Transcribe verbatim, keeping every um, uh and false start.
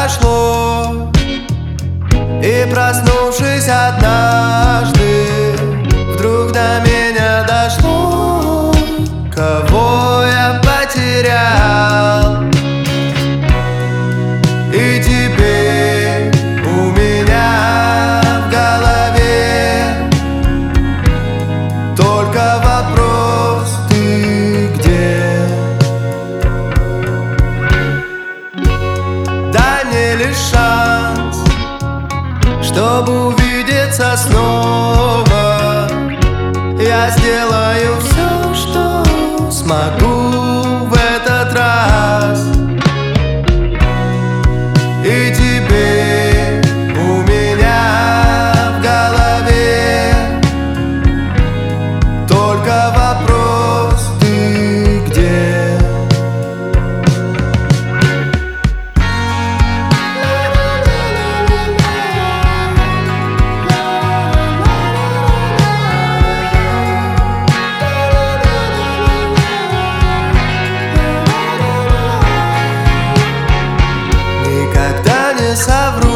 прошло. И проснувшись однажды, вдруг до меня дошло, кого я потерял. И теперь у меня в голове только вопрос: ты где? Дай мне лишь шанс, чтобы увидеться снова. Я сделаю все, что смогу в этот раз. И теперь у меня в голове только вопрос: ты где? Никогда не совру,